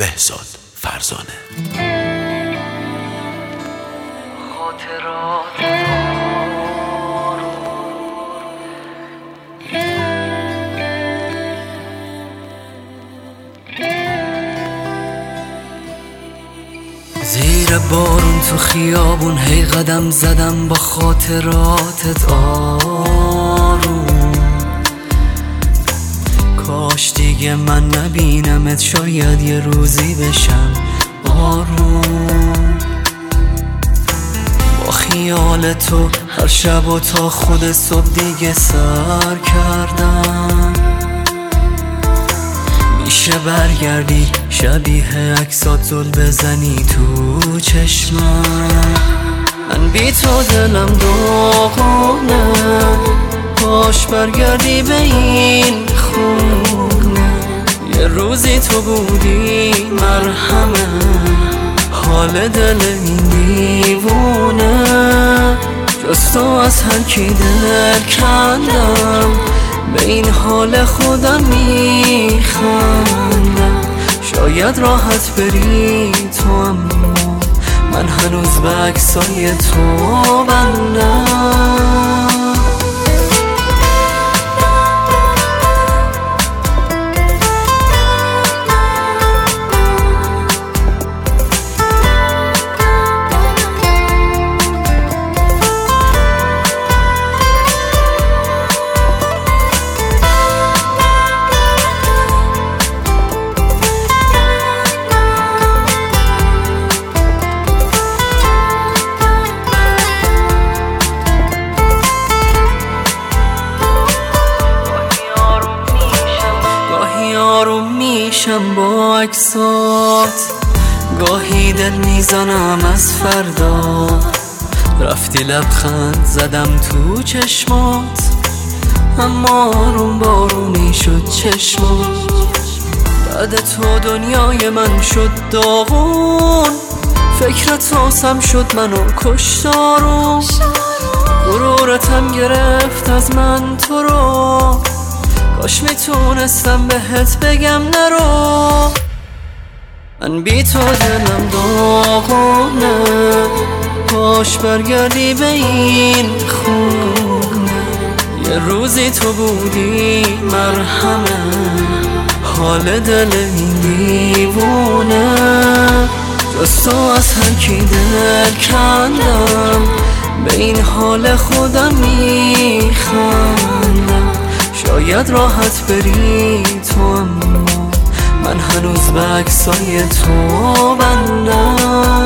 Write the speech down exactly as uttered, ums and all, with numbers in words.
بهزاد فرزانه. خاطرات زیر بارون تو خیابون هی قدم زدم با خاطراتت آروم. کاش دیگه من نبینمت، شاید یه روزی بشم آروم. با خیال تو هر شب و تا خود صبح دیگه سر کردم. میشه برگردی شبیه عکسات زل بزنی تو چشمم. من بی تو دلم داغونه، کاش برگردی به این خونه. یه روزی تو بودی مرهمه، حال دل این دیوونه. جز تو از هر کی دل کندم، به این حال خودم میخندم. شاید راحت بری تو، اما من هنوز به عکسای تو بندم. آروم میشم با عکسات، گاهی دل میزنم از فردا. رفتی لبخند زدم تو چشمات، اما آروم بارونی شد چشمات. بعد تو دنیای من شد داغون، فکر تو سم شد منو کشت آروم. غرورتم گرفت از من تو رو، کاش میتونستم بهت بگم نرو. من بی تو دلم داغونه، کاش برگردی به این خونه. یه روزی تو بودی مرهمه، حال دل این دیوونه. جز تو از هر کی دل کندم، به این حال خودم میخندم. شاید راحت بری تو، اما من هنوز به عکسای تو بندم.